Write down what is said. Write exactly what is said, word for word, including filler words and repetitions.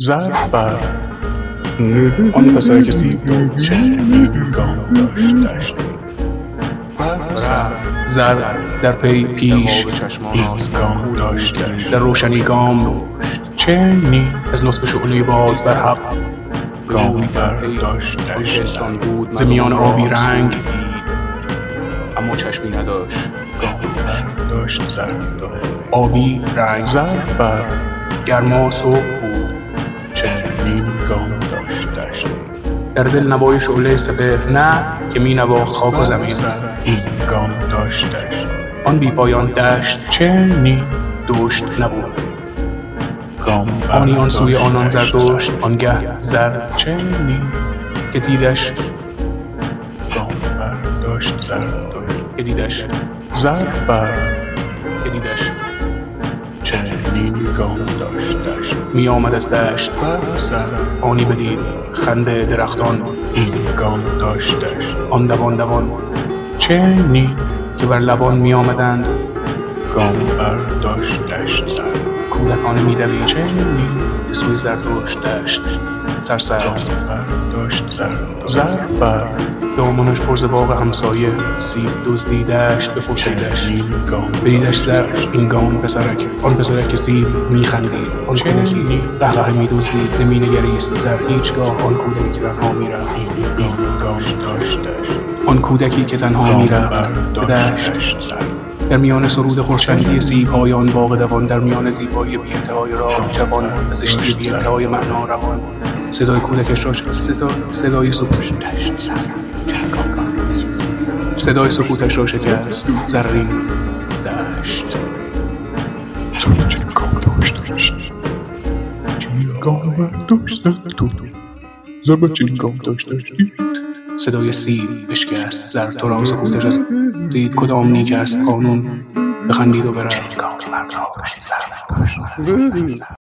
زد بر آن پسر که سیب بود چنین گام داشت زد در پی پیش این گام داشت در روشنی گام چنین از لطف شعله باد بر حق گامی برداشت ز میان آبی رنگ دید اما چشمی نداشت گام برداشت زد آبی رنگ زد بر گرما صبح بود چنین گام داشت در دل نوای شعله سپهر نه که می نواخت خاک و زمین این گام داشت آن بی پایان دشت چنین دشت نبود آنی آن سوی آنان زردشت آنگه زر چنین که دیدش گام برداشت زردشت که دیدش زر بر که دیدش چنین گام داشت می آمد از دشت بر سر آنی بدید خنده درختان این گام داشتش آن دوان دوان چنین که بر لبان می آمدند گام برداشتش زر کودکانه می دوید چنین به سوی زردشت دشت سرسر برداشت زر بر دامنش پر ز باغ همسایه سیب دزدیدش بپوشیدش بدیدش زر این گام پسرک آن پسرک که سیب می خندید آن کودکی قهقه می دزدید نمی نگریست زر هیچگاه آن کودکی که تنها می رفت این گام داشتش آن کودکی که تنها می رفت به دشت در میان سرود خرسندی سیب‌های آن باغ دوان در میان زیبایی بی انتهای راه جوان و زشتی بی انتهای معنا روان صدای کودکش را صدا صدای سکوتش صدای سکوتش را شکست زرین دشت چنین گام داشتش چنین گام داشتش زر چنین گام داشتش صدای سیب بشکست زر تو را سکوتش از دید کدام نیک است قانون بخندید و برفت